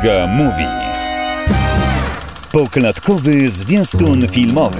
Iga Mówi. Poklatkowy zwiastun filmowy.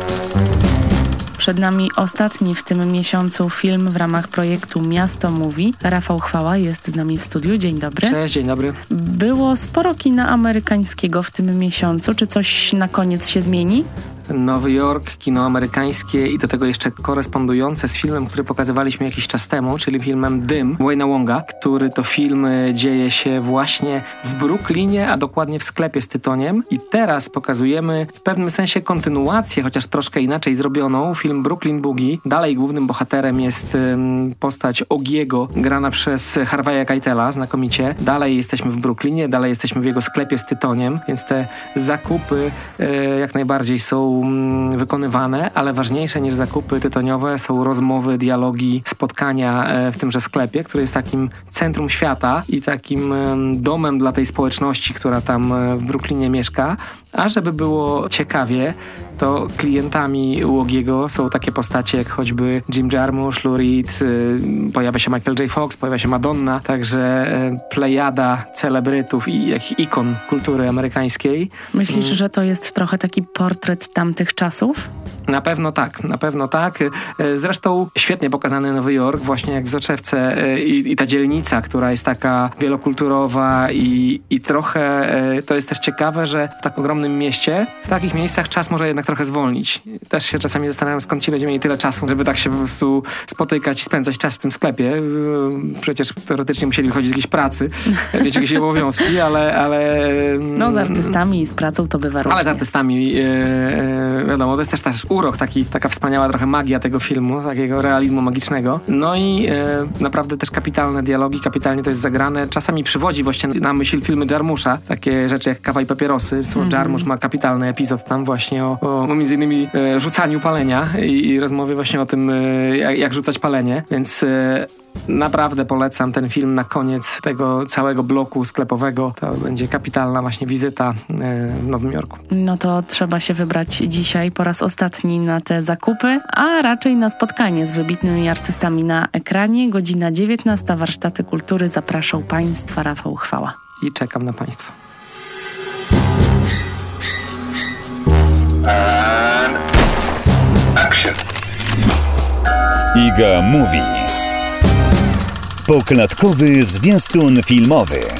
Przed nami ostatni w tym miesiącu film w ramach projektu Miasto Mówi. Rafał Chwała jest z nami w studiu. Dzień dobry. Cześć, dzień dobry. Było sporo kina amerykańskiego w tym miesiącu. Czy coś na koniec się zmieni? Nowy Jork, kino amerykańskie i do tego jeszcze korespondujące z filmem, który pokazywaliśmy jakiś czas temu, czyli filmem Dym Wayne'a Wonga, który to film dzieje się właśnie w Brooklynie, a dokładnie w sklepie z tytoniem. I teraz pokazujemy w pewnym sensie kontynuację, chociaż troszkę inaczej zrobioną. Film Brooklyn Boogie. Dalej głównym bohaterem jest postać Ogiego, grana przez Harvey'a Keitela, znakomicie. Dalej jesteśmy w Brooklynie, dalej jesteśmy w jego sklepie z tytoniem, więc te zakupy jak najbardziej są wykonywane, ale ważniejsze niż zakupy tytoniowe są rozmowy, dialogi, spotkania w tymże sklepie, który jest takim centrum świata i takim domem dla tej społeczności, która tam w Brooklynie mieszka. A żeby było ciekawie, to klientami Łogiego są takie postacie jak choćby Jim Jarmusch, Lou Reed, pojawia się Michael J. Fox, pojawia się Madonna, także plejada celebrytów i ikon kultury amerykańskiej. Myślisz, że to jest trochę taki portret tamtych czasów? Na pewno tak. Zresztą świetnie pokazany Nowy Jork, właśnie jak w soczewce i ta dzielnica, która jest taka wielokulturowa i trochę to jest też ciekawe, że w tak ogromnym mieście, w takich miejscach czas może jednak trochę zwolnić. Też się czasami zastanawiam, skąd ci ludzie mieli tyle czasu, żeby tak się po prostu spotykać i spędzać czas w tym sklepie. Przecież teoretycznie musieli wychodzić z jakiejś pracy, mieć jakieś obowiązki, ale... No z artystami i z pracą to bywa różnie. Ale z artystami, wiadomo, to jest też urok, taka wspaniała trochę magia tego filmu, takiego realizmu magicznego. No i naprawdę też kapitalne dialogi, kapitalnie to jest zagrane. Czasami przywodzi właśnie na myśl filmy Jarmusza, takie rzeczy jak Kawa i papierosy. Jarmusch ma kapitalny epizod tam właśnie o między innymi rzucaniu palenia i rozmowie właśnie o tym, jak rzucać palenie, więc naprawdę polecam ten film na koniec tego całego bloku sklepowego. To będzie kapitalna właśnie wizyta w Nowym Jorku. No to trzeba się wybrać dzisiaj po raz ostatni na te zakupy, a raczej na spotkanie z wybitnymi artystami na ekranie. Godzina 19. Warsztaty Kultury. Zapraszał Państwa Rafał Chwała. I czekam na Państwa. And action. Iga Mówi. Poklatkowy zwiastun filmowy.